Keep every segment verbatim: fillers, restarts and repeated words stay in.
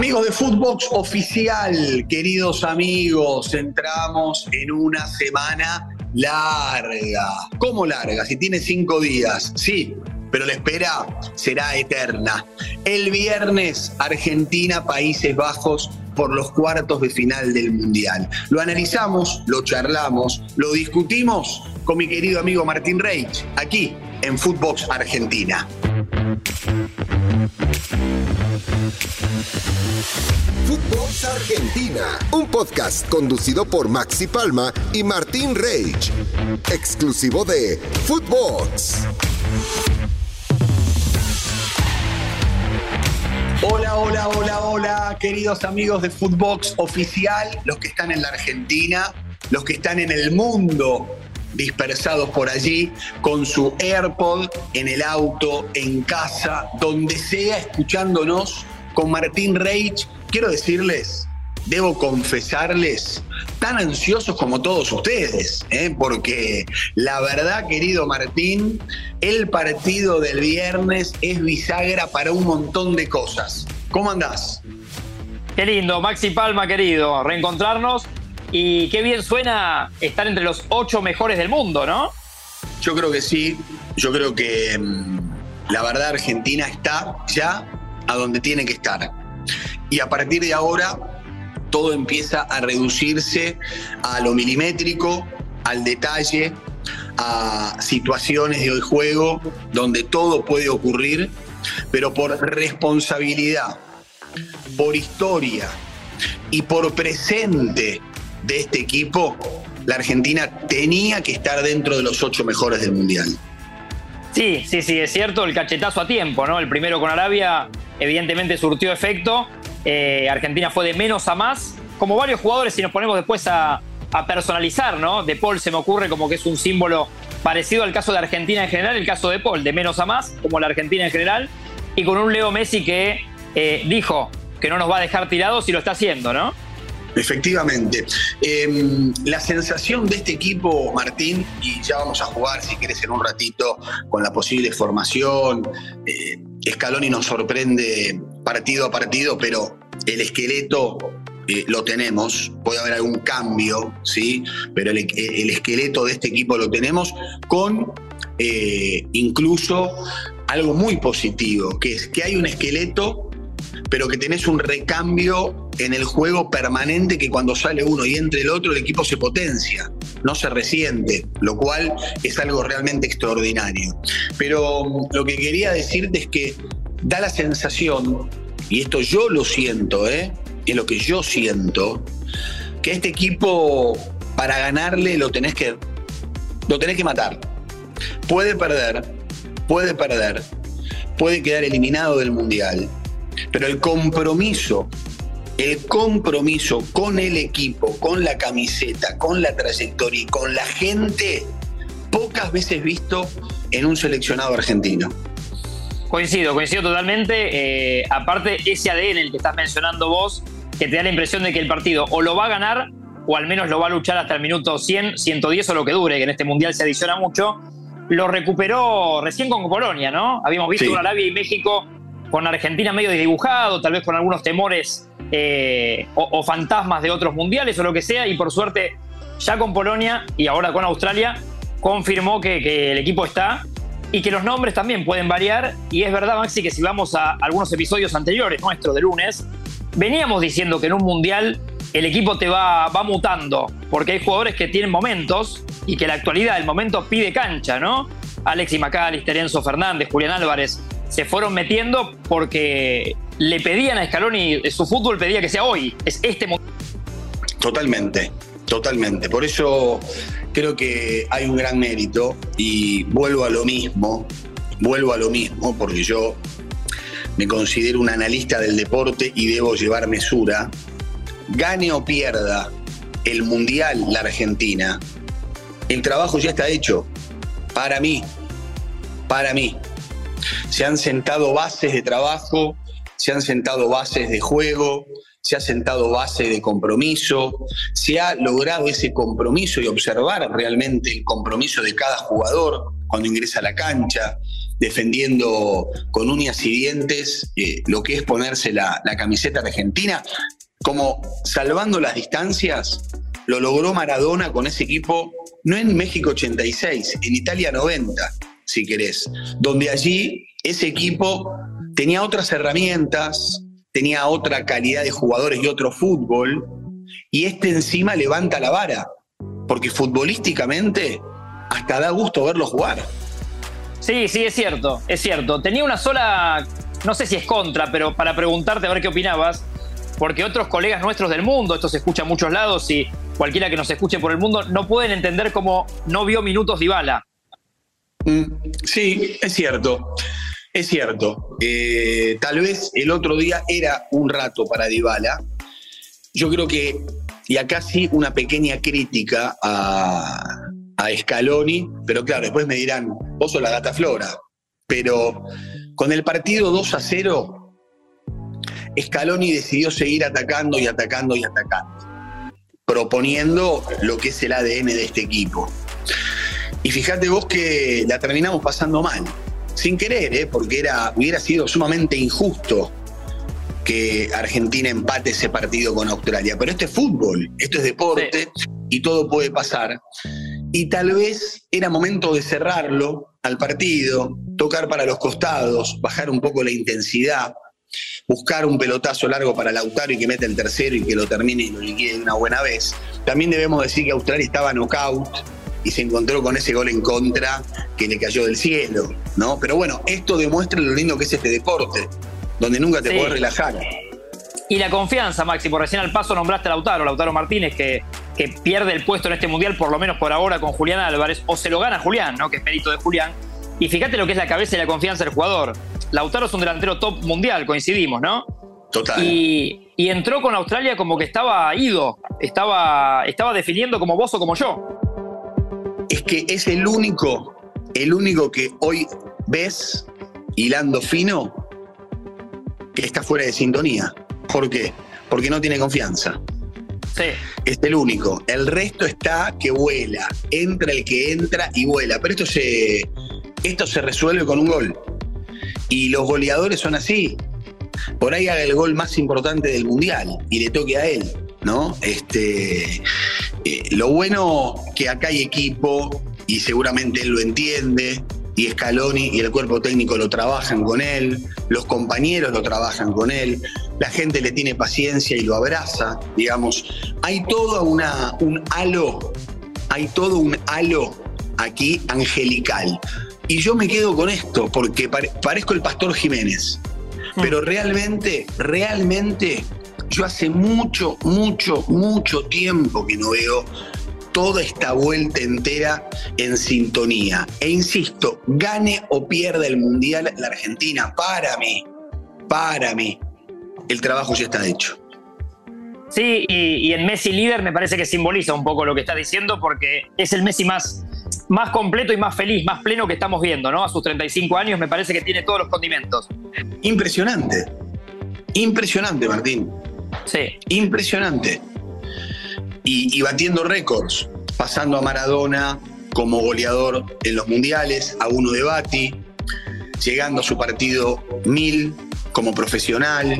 Amigos de Footbox Oficial, queridos amigos, entramos en una semana larga. ¿Cómo larga? Si tiene cinco días, sí, pero la espera será eterna. El viernes, Argentina, Países Bajos por los cuartos de final del Mundial. Lo analizamos, lo charlamos, lo discutimos con mi querido amigo Martín Reich, aquí en Footbox Argentina. Footbox Argentina, un podcast conducido por Maxi Palma y Martín Reich, exclusivo de Footbox. Hola, hola, hola, hola, queridos amigos de Footbox Oficial, los que están en la Argentina, los que están en el mundo, dispersados por allí, con su AirPod, en el auto, en casa, donde sea, escuchándonos con Martín Reich. Quiero decirles, debo confesarles, tan ansiosos como todos ustedes, ¿eh? Porque la verdad, querido Martín, el partido del viernes es bisagra para un montón de cosas. ¿Cómo andás? Qué lindo, Maxi Palma, querido, reencontrarnos. Y qué bien suena estar entre los ocho mejores del mundo, ¿no? Yo creo que sí. Yo creo que mmm, la verdad Argentina está ya a donde tiene que estar. Y a partir de ahora todo empieza a reducirse a lo milimétrico, al detalle, a situaciones de juego donde todo puede ocurrir, pero por responsabilidad, por historia y por presente de este equipo, la Argentina tenía que estar dentro de los ocho mejores del Mundial. Sí, sí, sí, es cierto, el cachetazo a tiempo, ¿no? El primero con Arabia evidentemente surtió efecto. Eh, Argentina fue de menos a más, como varios jugadores, si nos ponemos después a, a personalizar, ¿no? De Paul se me ocurre como que es un símbolo parecido al caso de Argentina en general, el caso de Paul, de menos a más, como la Argentina en general, y con un Leo Messi que eh, dijo que no nos va a dejar tirados y lo está haciendo, ¿no? Efectivamente. Eh, la sensación de este equipo, Martín, y ya vamos a jugar, si querés, en un ratito, con la posible formación. Eh, Scaloni nos sorprende partido a partido, pero el esqueleto eh, lo tenemos. Puede haber algún cambio, ¿sí? Pero el, el esqueleto de este equipo lo tenemos, con eh, incluso algo muy positivo, que es que hay un esqueleto, pero que tenés un recambio en el juego permanente, que cuando sale uno y entre el otro, el equipo se potencia, no se resiente, lo cual es algo realmente extraordinario. Pero lo que quería decirte es que da la sensación, y esto yo lo siento, ¿eh? es lo que yo siento, que este equipo, para ganarle, lo tenés que, lo tenés que matar. Puede perder, puede perder, puede quedar eliminado del Mundial, pero el compromiso, el compromiso con el equipo, con la camiseta, con la trayectoria y con la gente, pocas veces visto en un seleccionado argentino. Coincido, coincido totalmente. Eh, aparte, ese A D N el que estás mencionando vos, que te da la impresión de que el partido o lo va a ganar o al menos lo va a luchar hasta el minuto cien, ciento diez o lo que dure, que en este Mundial se adiciona mucho, lo recuperó recién con Polonia, ¿no? Habíamos visto sí. un Arabia y México con Argentina medio desdibujado, tal vez con algunos temores eh, o, o fantasmas de otros mundiales o lo que sea, y por suerte ya con Polonia y ahora con Australia confirmó que, que el equipo está y que los nombres también pueden variar. Y es verdad, Maxi, que si vamos a algunos episodios anteriores nuestros de lunes, veníamos diciendo que en un mundial el equipo te va, va mutando, porque hay jugadores que tienen momentos y que en la actualidad el momento pide cancha, ¿no? Alexis McAllister, Enzo Fernández, Julián Álvarez se fueron metiendo porque le pedían a Scaloni, su fútbol pedía que sea hoy, es este momento. Totalmente, totalmente. Por eso creo que hay un gran mérito y vuelvo a lo mismo, vuelvo a lo mismo porque yo me considero un analista del deporte y debo llevar mesura. Gane o pierda el Mundial la Argentina, el trabajo ya está hecho. Para mí, para mí. Se han sentado bases de trabajo, se han sentado bases de juego, se ha sentado base de compromiso, se ha logrado ese compromiso y observar realmente el compromiso de cada jugador cuando ingresa a la cancha. defendiendo con uñas y dientes eh, lo que es ponerse la, la camiseta argentina, como salvando las distancias, lo logró Maradona con ese equipo, no en México ochenta y seis, en Italia noventa, si querés, donde allí ese equipo tenía otras herramientas, tenía otra calidad de jugadores y otro fútbol, y este encima levanta la vara, porque futbolísticamente hasta da gusto verlo jugar. Sí, sí, es cierto, es cierto. Tenía una sola, no sé si es contra, pero para preguntarte a ver qué opinabas, porque otros colegas nuestros del mundo, esto se escucha a muchos lados y cualquiera que nos escuche por el mundo, no pueden entender cómo no vio minutos Dybala. Mm, sí, es cierto, es cierto. Eh, tal vez el otro día era un rato para Dybala. Yo creo que, y acá sí una pequeña crítica a, a Scaloni, pero claro, después me dirán, vos sos la gata Flora, pero con el partido dos a cero, Scaloni decidió seguir atacando y atacando y atacando, proponiendo lo que es el A D N de este equipo. Y fíjate vos que la terminamos pasando mal, sin querer, ¿eh? porque era, hubiera sido sumamente injusto que Argentina empate ese partido con Australia. Pero esto es fútbol, esto es deporte, sí, y todo puede pasar. Y tal vez era momento de cerrarlo al partido, tocar para los costados, bajar un poco la intensidad, buscar un pelotazo largo para Lautaro y que meta el tercero y que lo termine y lo liquide de una buena vez. También debemos decir que Australia estaba knockout y se encontró con ese gol en contra que le cayó del cielo, ¿no? Pero bueno, esto demuestra lo lindo que es este deporte, donde nunca te sí. podés relajar. Y la confianza, Maxi, por recién al paso nombraste a Lautaro, Lautaro Martínez, que, que pierde el puesto en este Mundial, por lo menos por ahora, con Julián Álvarez, o se lo gana Julián, ¿no? Que es mérito de Julián. Y fíjate lo que es la cabeza y la confianza del jugador. Lautaro es un delantero top mundial, coincidimos, ¿no? Total. Y, y entró con Australia como que estaba ido, estaba, estaba definiendo como vos o como yo. Es que es el único, el único que hoy ves, hilando fino, que está fuera de sintonía. ¿Por qué? Porque no tiene confianza. Sí. Es el único. El resto está que vuela. Entra el que entra y vuela. Pero esto se, esto se resuelve con un gol. Y los goleadores son así. Por ahí haga el gol más importante del Mundial y le toque a él, ¿no? Este, eh, lo bueno que acá hay equipo y seguramente él lo entiende, y Scaloni y el cuerpo técnico lo trabajan con él, los compañeros lo trabajan con él, la gente le tiene paciencia y lo abraza, digamos. Hay todo una, un halo, hay todo un halo aquí angelical. Y yo me quedo con esto, porque pare, parezco el Pastor Jiménez, pero realmente, realmente, yo hace mucho, mucho, mucho tiempo que no veo toda esta vuelta entera en sintonía. E insisto, gane o pierda el Mundial la Argentina, para mí, para mí, el trabajo ya está hecho. Sí, y, y en Messi líder me parece que simboliza un poco lo que estás diciendo, porque es el Messi más, más completo y más feliz, más pleno que estamos viendo, ¿no? A sus treinta y cinco años me parece que tiene todos los condimentos. Impresionante, impresionante, Martín. Sí. Impresionante. Y, y batiendo récords, pasando a Maradona como goleador en los mundiales, a uno de Bati, llegando a su partido mil como profesional,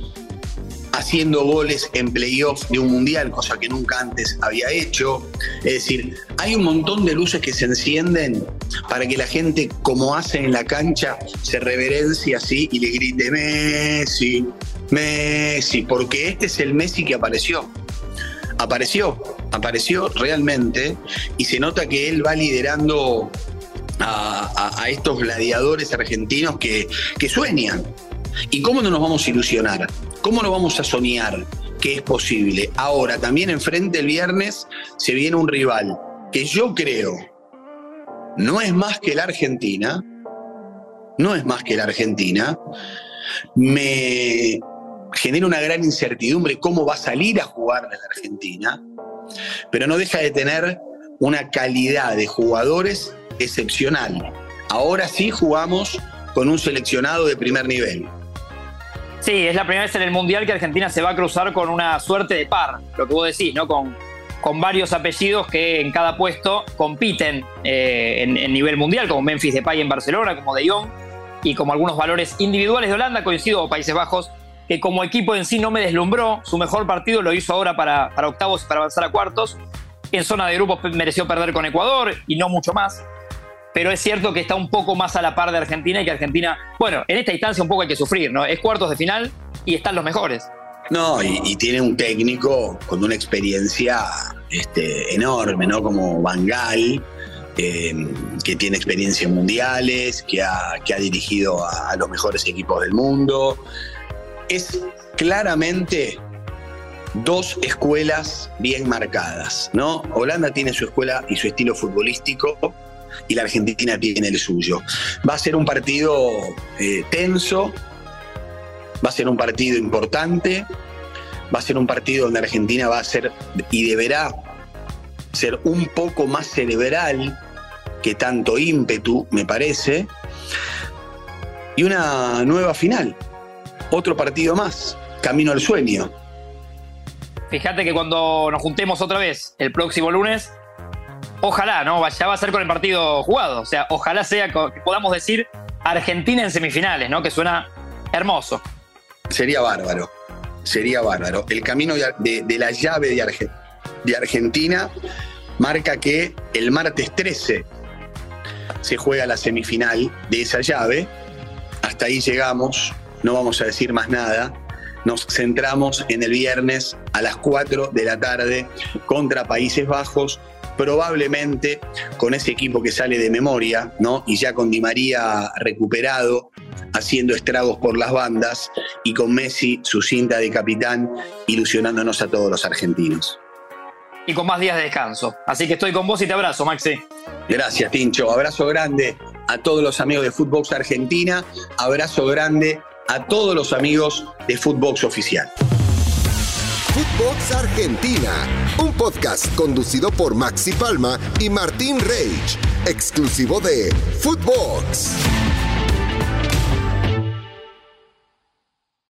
haciendo goles en playoff de un mundial, cosa que nunca antes había hecho. Es decir, hay un montón de luces que se encienden para que la gente, como hace en la cancha, se reverencie así y le grite Messi, Messi, porque este es el Messi que apareció. Apareció, apareció realmente, y se nota que él va liderando a, a, a estos gladiadores argentinos que, que sueñan. ¿Y cómo no nos vamos a ilusionar? ¿Cómo no vamos a soñar que es posible? Ahora, también enfrente el viernes se viene un rival que yo creo no es más que la Argentina, no es más que la Argentina. Me genera una gran incertidumbre cómo va a salir a jugar la Argentina, pero no deja de tener una calidad de jugadores excepcional. Ahora sí jugamos con un seleccionado de primer nivel. Sí, es la primera vez en el Mundial que Argentina se va a cruzar con una suerte de par, lo que vos decís, ¿no? Con, con varios apellidos que en cada puesto compiten eh, en, en nivel mundial, como Memphis Depay en Barcelona, como De Jong, y como algunos valores individuales de Holanda. Coincido con Países Bajos, que como equipo en sí no me deslumbró. Su mejor partido lo hizo ahora para, para octavos y para avanzar a cuartos. En zona de grupos mereció perder con Ecuador y no mucho más. Pero es cierto que está un poco más a la par de Argentina, y que Argentina, bueno, en esta instancia un poco hay que sufrir, ¿no? Es cuartos de final y están los mejores. No, y, y tiene un técnico con una experiencia este, enorme, ¿no? Como Van Gaal, eh, que tiene experiencia en mundiales, que ha, que ha dirigido a, a los mejores equipos del mundo. Es claramente dos escuelas bien marcadas, ¿no? Holanda tiene su escuela y su estilo futbolístico, y la Argentina tiene el suyo. Va a ser un partido eh, tenso, va a ser un partido importante, va a ser un partido donde Argentina va a ser y deberá ser un poco más cerebral que tanto ímpetu, me parece, y una nueva final, otro partido más, camino al sueño. Fíjate que cuando nos juntemos otra vez el próximo lunes, ojalá, ¿no? Ya va a ser con el partido jugado. O sea, ojalá sea que podamos decir Argentina en semifinales, ¿no? Que suena hermoso. Sería bárbaro, sería bárbaro. El camino de, de, de la llave de, Arge, de Argentina marca que el martes trece se juega la semifinal de esa llave. Hasta ahí llegamos, no vamos a decir más nada. Nos centramos en el viernes a las cuatro de la tarde contra Países Bajos, probablemente con ese equipo que sale de memoria, ¿no? Y ya con Di María recuperado, haciendo estragos por las bandas, y con Messi, su cinta de capitán, ilusionándonos a todos los argentinos. Y con más días de descanso. Así que estoy con vos y te abrazo, Maxi. Gracias, Tincho. Abrazo grande a todos los amigos de Footbox Argentina. Abrazo grande a todos los amigos de Footbox Oficial. Footbox Argentina, un podcast conducido por Maxi Palma y Martín Reich, exclusivo de Footbox.